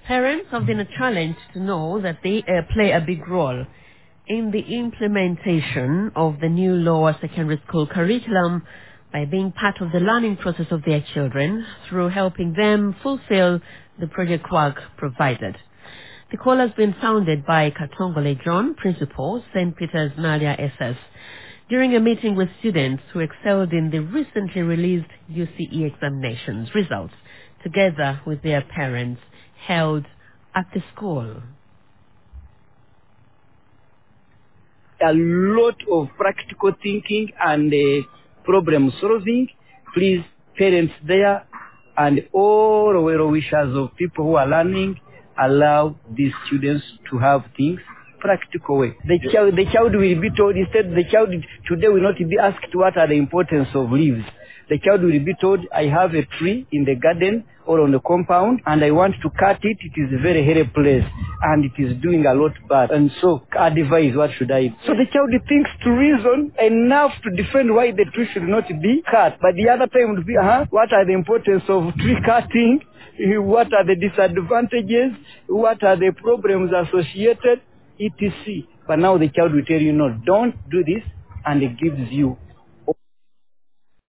Parents have been challenged to know that they play a big role in the implementation of the new lower secondary school curriculum by being part of the learning process of their children through helping them fulfill the project work provided. The call has been sounded by Katongole John, Principal, St. Peter's Nalia SS, during a meeting with students who excelled in the recently released UCE examinations results, together with their parents, held at the school. A lot of practical thinking and problem solving. Please, parents there and all well wishers of people who are learning, allow these students to have things practical way. The child will be told, instead the child today will not be asked what are the importance of leaves. The child will be told, I have a tree in the garden or on the compound and I want to cut it. It is a very hairy place and it is doing a lot bad. And so advise, what should I do? So the child thinks to reason enough to defend why the tree should not be cut. But the other time would be, what are the importance of tree cutting? What are the disadvantages? What are the problems associated? etc. But now the child will tell you, no, don't do this, and it gives you